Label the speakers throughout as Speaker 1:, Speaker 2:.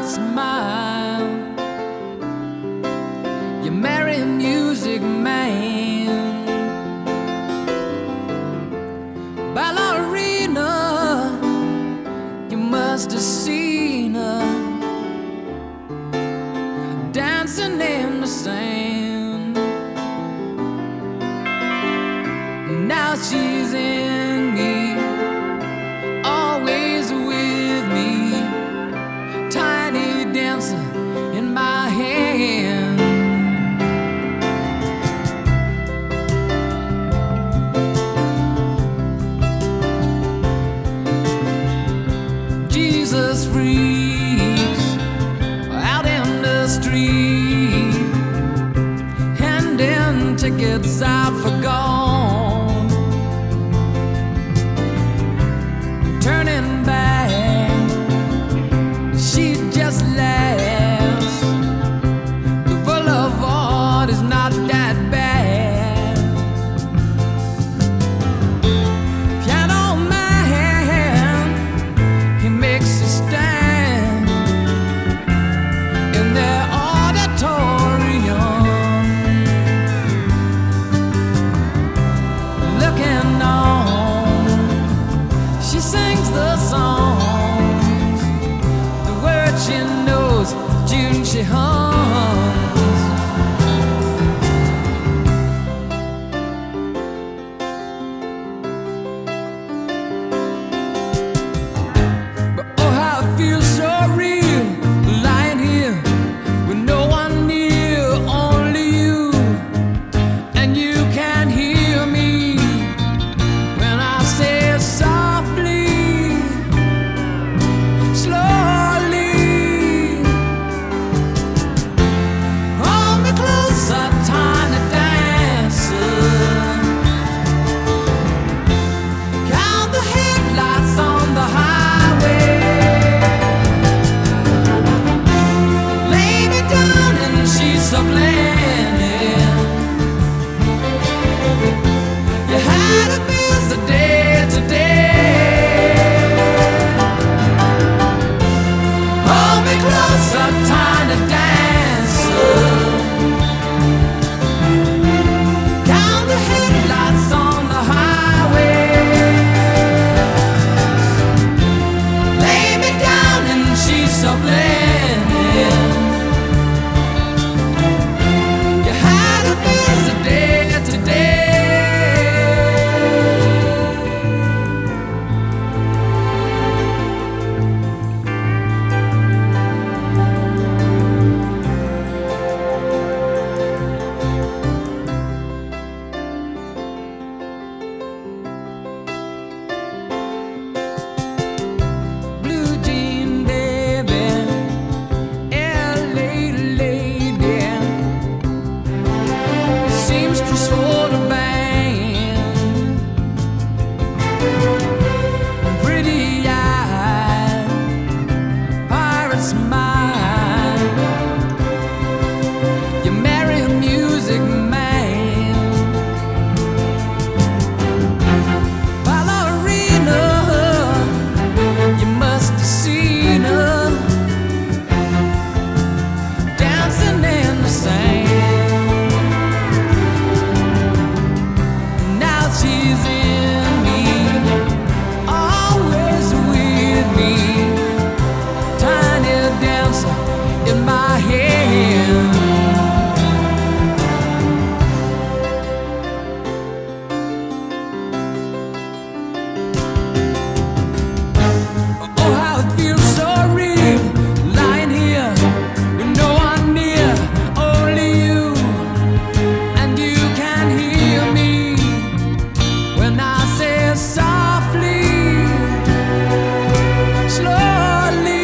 Speaker 1: pirate's smile. You marry a music man. Ballerina, you must have seen her dancing in the sand. Now she's in me, always with me, tiny dancer in my hand. Jesus freaks out in the street, handing tickets out for gone, turning back, she just laughs. The boulevard is not that bad. Piano man, he makes a stand in their auditorium, looking on. She sings the songs, the words she knows, tune she hums. But oh, how it feels so real, lying here with no one near, only you, and you can hear me when I say it softly, slowly. Hold me closer, tiny dancer. Count the headlights on the highway. Lay me down in sheets of linen. You had a busy day today. Hold me closer, tiny dancer. Count the headlights on the highway. Lay me down in sheets of linen. You had a busy day today. Blue jean baby, LA lady, seamstress for the band, pretty eye, pirate smile. You marry a music man. Ballerina, you must have seen her dancing in the sand. Now she's in me, always with me, tiny dancer in my hand. Oh, how it feels so real, lying here with no one near, only you, and you can hear me when I say it softly, slowly.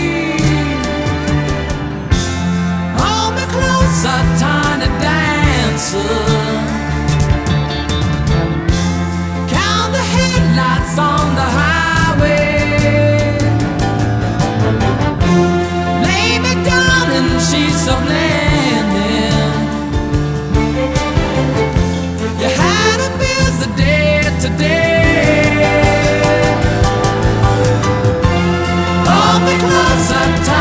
Speaker 1: Hold me closer, tiny dancer. Count the headlights on the highway. Lay me down in sheets of linen. You had a busy day today. Hold me closer,